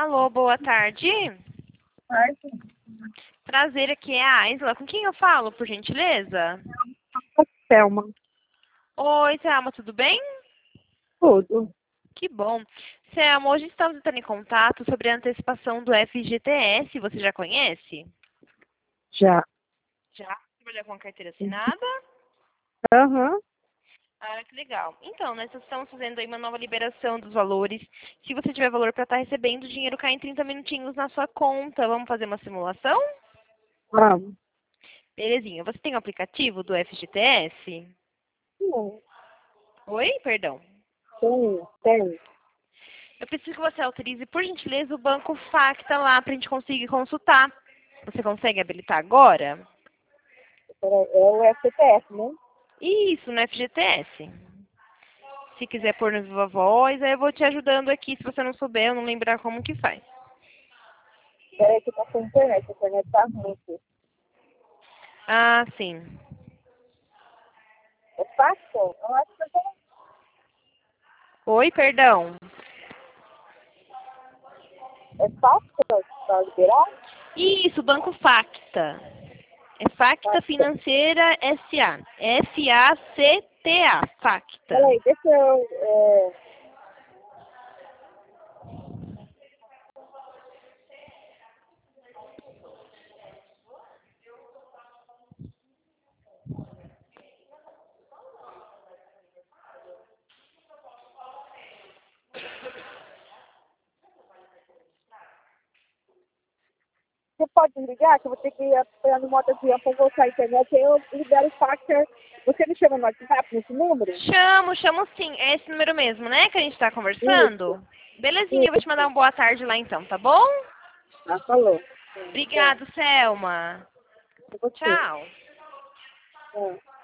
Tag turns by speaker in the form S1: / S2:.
S1: Alô, boa tarde.
S2: Tarde.
S1: Prazer, aqui é a Aisla. Com quem eu falo, por gentileza?
S2: Selma.
S1: Oi, Selma, tudo bem?
S2: Tudo.
S1: Que bom. Selma, hoje estamos entrando em contato sobre a antecipação do FGTS. Você já conhece?
S2: Já.
S1: Já? Trabalhou com a carteira assinada?
S2: Aham.
S1: Ah, que legal. Então, nós estamos fazendo aí uma nova liberação dos valores. Se você tiver valor para estar recebendo, o dinheiro cai em 30 minutinhos na sua conta. Vamos fazer uma simulação?
S2: Vamos.
S1: Belezinha. Você tem o aplicativo do FGTS?
S2: Sim.
S1: Oi? Perdão.
S2: Tem.
S1: Eu preciso que você autorize, por gentileza, o banco Facta lá para a gente conseguir consultar. Você consegue habilitar agora?
S2: É o FTF, né?
S1: Isso, no FGTS. Se quiser pôr no Viva Voz, aí eu vou te ajudando aqui. Se você não souber, eu não lembrar como que faz.
S2: Peraí que tá sem internet. A internet tá ruim aqui.
S1: Ah, sim.
S2: É fácil? Eu acho que
S1: Oi, perdão.
S2: é fácil pra liberar.
S1: Isso, Banco Facta. É Facta
S2: Fácil.
S1: Financeira SA. FACTA. Facta.
S2: Peraí, deixa eu... Você pode ligar, que eu vou ter que ir no modo avião pra voltar a internet. Aí eu libero o factor. Você me chama no WhatsApp nesse número?
S1: Chamo sim. É esse número mesmo, né, que a gente tá
S2: Isso.
S1: conversando? Belezinha, eu vou te mandar
S2: Isso.
S1: uma boa tarde lá então, tá bom?
S2: Falou. Tá.
S1: Obrigado, Selma.
S2: É você.
S1: Tchau.
S2: É.